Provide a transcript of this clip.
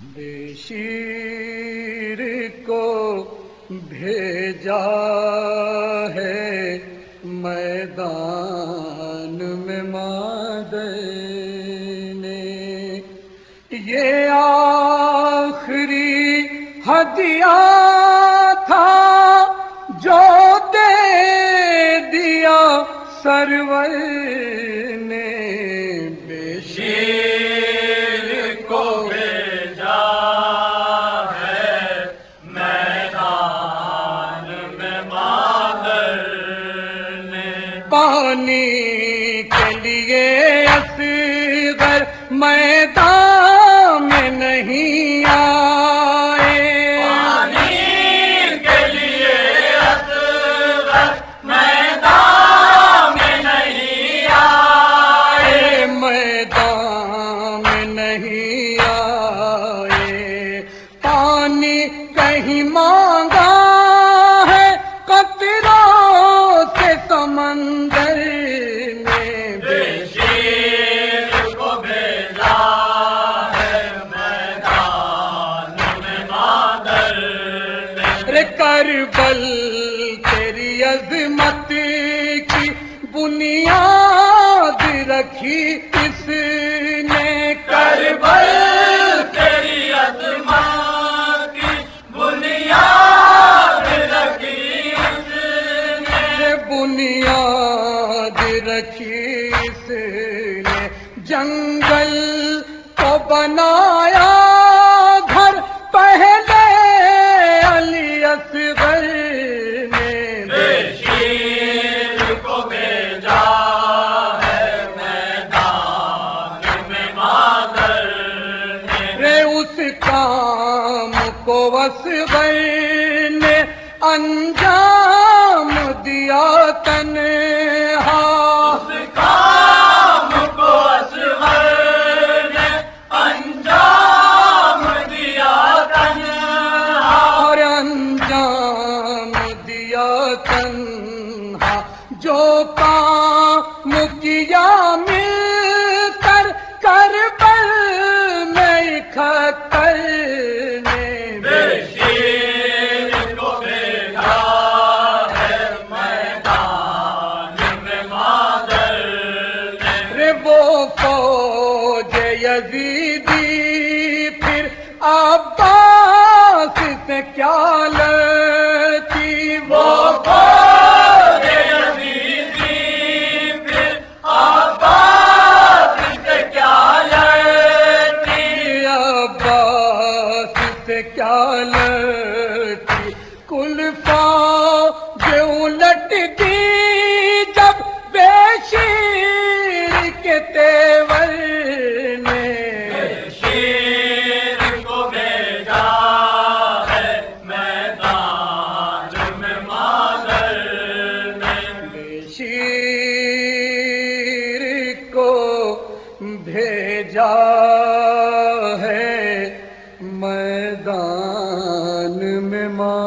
بے شیر کو بھیجا ہے میدان میں مادر نے، یہ آخری ہدیہ تھا جو دے دیا سرور نے، بے شیر کو بھیجا ہے میدان میں مادر نے، پانی کے لیے اصغر میدان میں نہیں آئے، پانی کے لیے اصغر میدان میں نہیں آئے، میدان میں نہیں آئے، پانی کہیں مانگا ہے قطروں سے سمندر نے، بے شیر کو بھیجا ہے میدان میں مادر نے، رے کربل تیری عظمت کی بنیاد رکھی اس نے، کربل تیری عظمت کی بنیاد رکھی اس نے، بنیاد رکھی اس نے، جنگل کو بنایا گھر پہلے علی اصغر نے، بے شیر کو بھیجا ہے میدان میں مادر نے، رے اس کام کو اصغر نے انجام دیا تنہا، اس کام کو اصغر نے انجام دیا تنہا، اور انجام دیا تنہا، جو کام کیا مل کر کربل میں اکھتر نے، بے شیر کو بھیجا ہے میدان میں مادر نے، رے وہ فوج یزیدی پھر عباس سے کیا لڑتی، وہ فوج یزیدی پھر عباس سے کیا لڑتی، عباس سے کیا لڑتی، کل فوج الٹ دی جب بے شیر کے تیور نے، بے شیر کو بھیجا ہے میدان میں مادر نے، بے شیر کو بھیجا ہے میدان میں